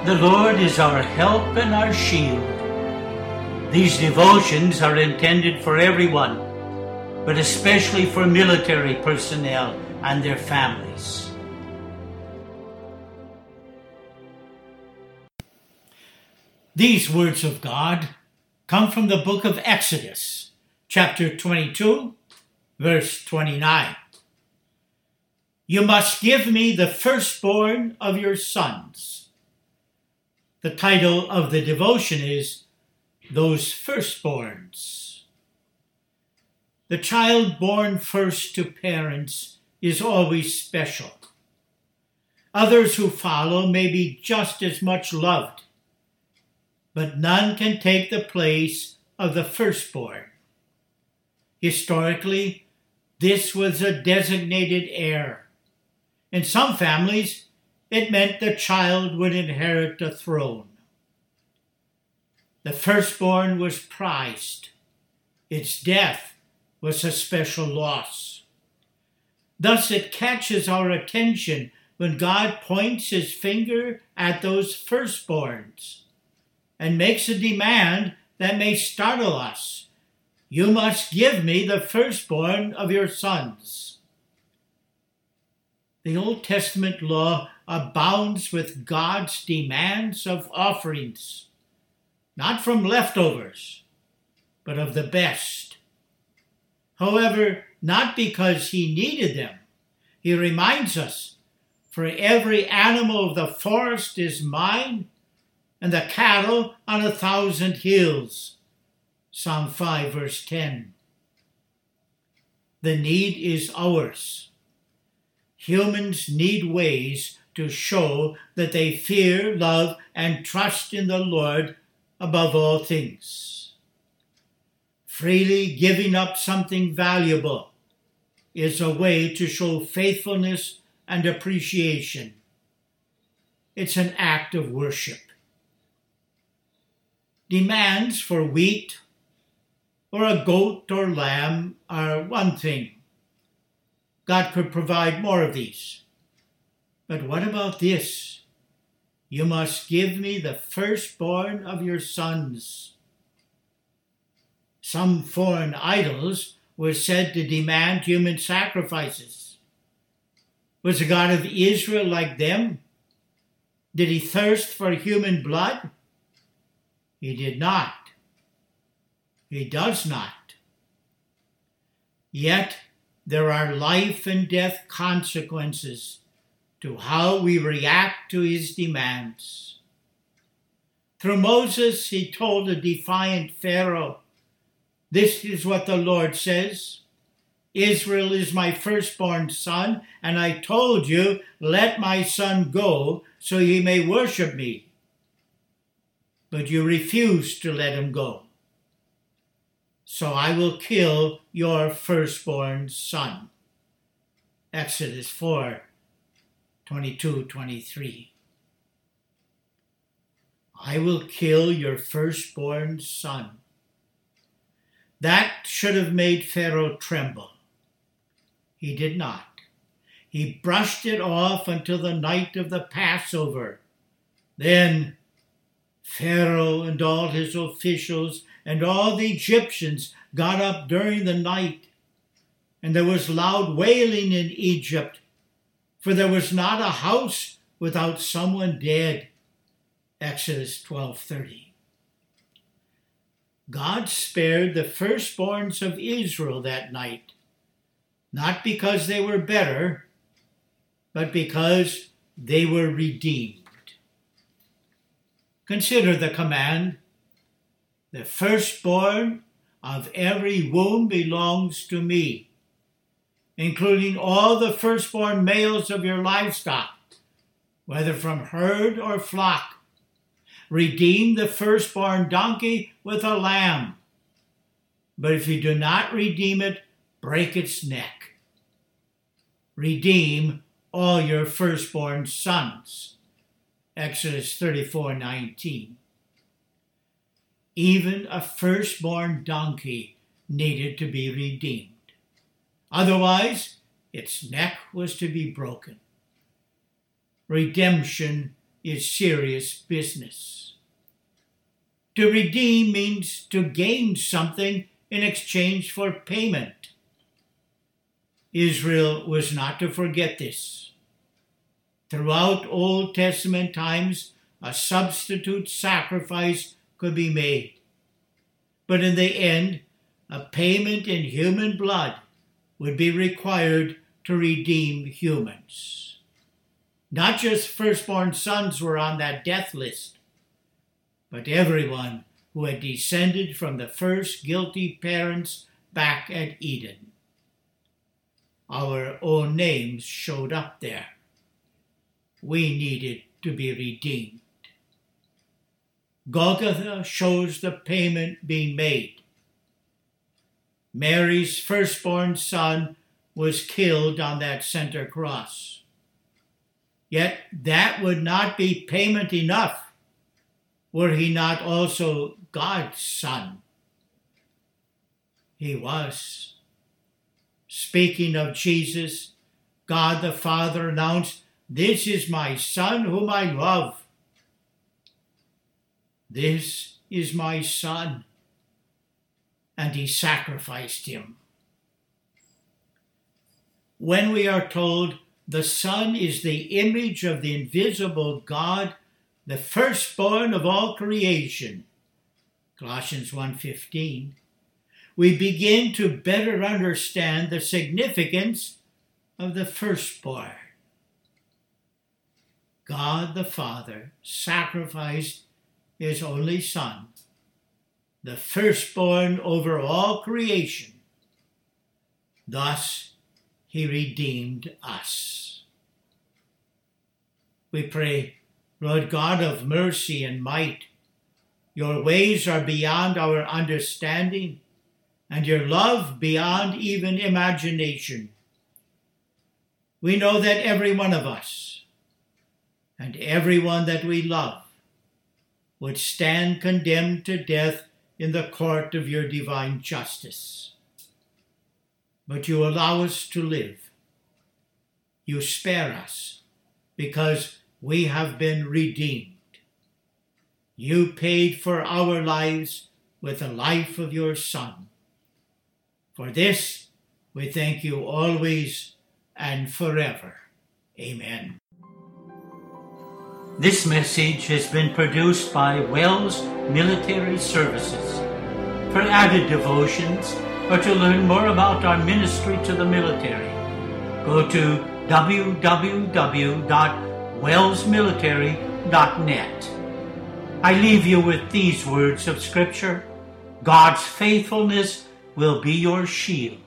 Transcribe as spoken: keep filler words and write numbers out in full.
The Lord is our help and our shield. These devotions are intended for everyone, but especially for military personnel and their families. These words of God come from the book of Exodus, chapter twenty-two, verse twenty-nine. You must give me the firstborn of your sons. The title of the devotion is Those Firstborns. The child born first to parents is always special. Others who follow may be just as much loved, but none can take the place of the firstborn. Historically, this was a designated heir. In some families, it meant the child would inherit the throne. The firstborn was prized. Its death was a special loss. Thus it catches our attention when God points his finger at those firstborns and makes a demand that may startle us. You must give me the firstborn of your sons. The Old Testament law abounds with God's demands of offerings, not from leftovers, but of the best. However, not because he needed them. He reminds us, for every animal of the forest is mine, and the cattle on a thousand hills. Psalm five, verse ten. The need is ours. Humans need ways to show that they fear, love, and trust in the Lord above all things. Freely giving up something valuable is a way to show faithfulness and appreciation. It's an act of worship. Demands for wheat or a goat or lamb are one thing. God could provide more of these. But what about this? You must give me the firstborn of your sons. Some foreign idols were said to demand human sacrifices. Was the God of Israel like them? Did he thirst for human blood? He did not. He does not. Yet there are life and death consequences to how we react to his demands. Through Moses, he told a defiant Pharaoh, "This is what the Lord says. Israel is my firstborn son, and I told you, let my son go so he may worship me. But you refused to let him go. So I will kill your firstborn son." Exodus four, twenty-two, twenty-three. I will kill your firstborn son. That should have made Pharaoh tremble. He did not. He brushed it off until the night of the Passover. Then Pharaoh and all his officials and all the Egyptians got up during the night, and there was loud wailing in Egypt, for there was not a house without someone dead. Exodus twelve thirty. God spared the firstborns of Israel that night, not because they were better, but because they were redeemed. Consider the command, "The firstborn of every womb belongs to me, including all the firstborn males of your livestock, whether from herd or flock. Redeem the firstborn donkey with a lamb. But if you do not redeem it, break its neck. Redeem all your firstborn sons." Exodus thirty-four nineteen. Even a firstborn donkey needed to be redeemed. Otherwise, its neck was to be broken. Redemption is serious business. To redeem means to gain something in exchange for payment. Israel was not to forget this. Throughout Old Testament times, a substitute sacrifice could be made. But in the end, a payment in human blood would be required to redeem humans. Not just firstborn sons were on that death list, but everyone who had descended from the first guilty parents back at Eden. Our own names showed up there. We needed to be redeemed. Golgotha shows the payment being made. Mary's firstborn son was killed on that center cross. Yet that would not be payment enough were he not also God's son. He was. Speaking of Jesus, God the Father announced, "This is my Son whom I love. This is my Son." And he sacrificed him. When we are told the Son is the image of the invisible God, the firstborn of all creation, Colossians one fifteen, we begin to better understand the significance of the firstborn. God the Father sacrificed his only Son, the firstborn over all creation. Thus, he redeemed us. We pray, Lord God of mercy and might, your ways are beyond our understanding, and your love beyond even imagination. We know that every one of us, and everyone that we love, would stand condemned to death in the court of your divine justice. But you allow us to live. You spare us because we have been redeemed. You paid for our lives with the life of your Son. For this, we thank you always and forever. Amen. This message has been produced by Wells Military Services. For added devotions or to learn more about our ministry to the military, go to w w w dot wells military dot net. I leave you with these words of Scripture. God's faithfulness will be your shield.